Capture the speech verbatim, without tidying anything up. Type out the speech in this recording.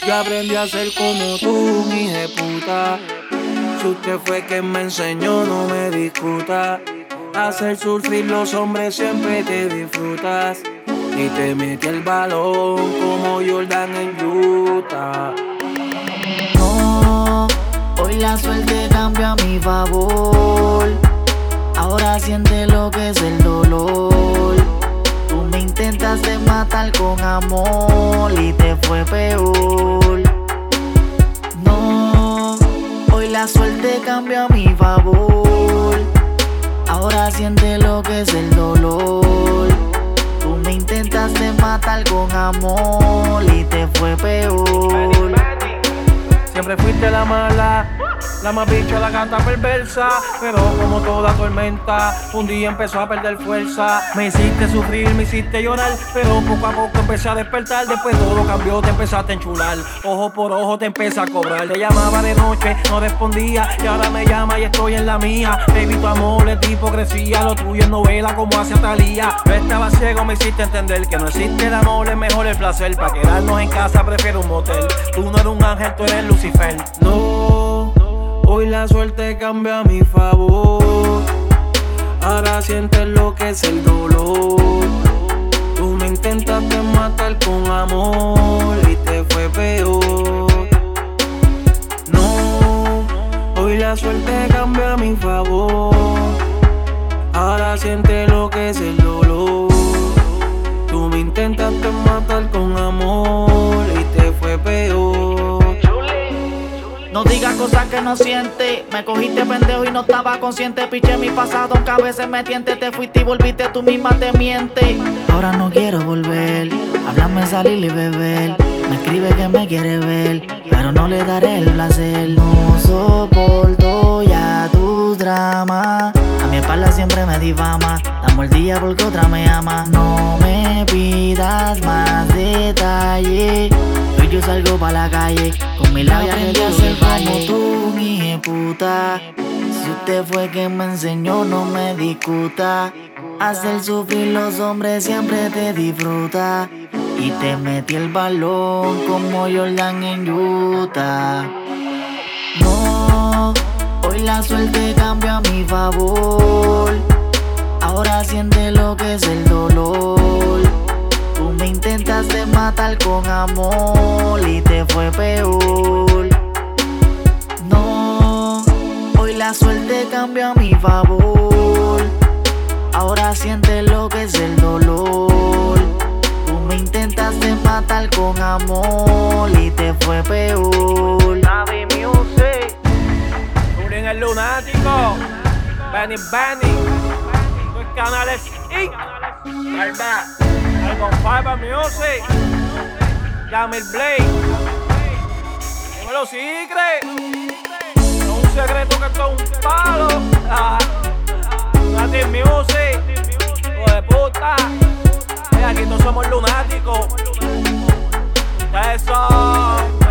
Yo aprendí a ser como tú, mi puta. Si usted fue quien me enseñó, no me discuta. Hacer sufrir los hombres siempre te disfrutas. Y te metí el balón como Jordan en Utah. No, hoy la suerte cambia a mi favor. Ahora siente lo que es el dolor. Tú me intentaste matar con amor y te fue peor. No, hoy la suerte cambia a mi favor. Ahora siente lo que es el dolor. Tú me intentaste matar con amor y te fue peor. Siempre fuiste la mala, la más bicha, la gata perversa. Pero como toda tormenta, un día empezó a perder fuerza. Me hiciste sufrir, me hiciste llorar, pero poco a poco empecé a despertar. Después todo cambió, te empezaste a enchular. Ojo por ojo te empecé a cobrar. Te llamaba de noche, no respondía, y ahora me llama y estoy en la mía. Baby, tu amor es de hipocresía, lo tuyo es novela como hace Talía. Yo estaba ciego, me hiciste entender que no existe el amor, es mejor el placer. Pa' quedarnos en casa prefiero un motel. Tú no eres un ángel, tú eres Lucifer. No, hoy la suerte cambia a mi favor. Ahora sientes lo que es el dolor. Tú me intentaste matar con amor y te fue peor. No, hoy la suerte cambia a mi favor. Ahora sientes lo que es el dolor. Tú me intentaste matar con amor y te fue peor. No digas cosas que no sientes. Me cogiste pendejo y no estaba consciente. Piché mi pasado, aunque a veces me tiente. Te fuiste y volviste, tú misma te mientes. Ahora no quiero volver. Háblame, salir y beber. Me escribe que me quiere ver, pero no le daré el placer. No soporto ya tu drama. A mi espalda siempre me difama. Damos el día porque otra me ama. No me pidas más detalles. Hoy yo salgo pa' la calle con mi labia que yo soy como tú, mi puta. Si usted fue quien me enseñó, no me discuta. Hacer sufrir los hombres siempre te disfruta. Y te metí el balón como Jordan en Utah. No, hoy la suerte cambia a mi favor. Ahora siente lo que es el dolor. Tú me intentaste matar con amor y te fue peor. No, hoy la suerte cambia a mi favor. Ahora siente lo que es el dolor. Tú me intentaste matar con amor y te fue peor. Navi Music, Turing el lunático, Benny Benny, tus canales y Alba, Algon Fiber Music, Yamil Blade, dímelo Secret, no es un secreto que esto es un palo. Ah, Navi Music, hijo de puta, eh, aquí no somos lunáticos, ustedes son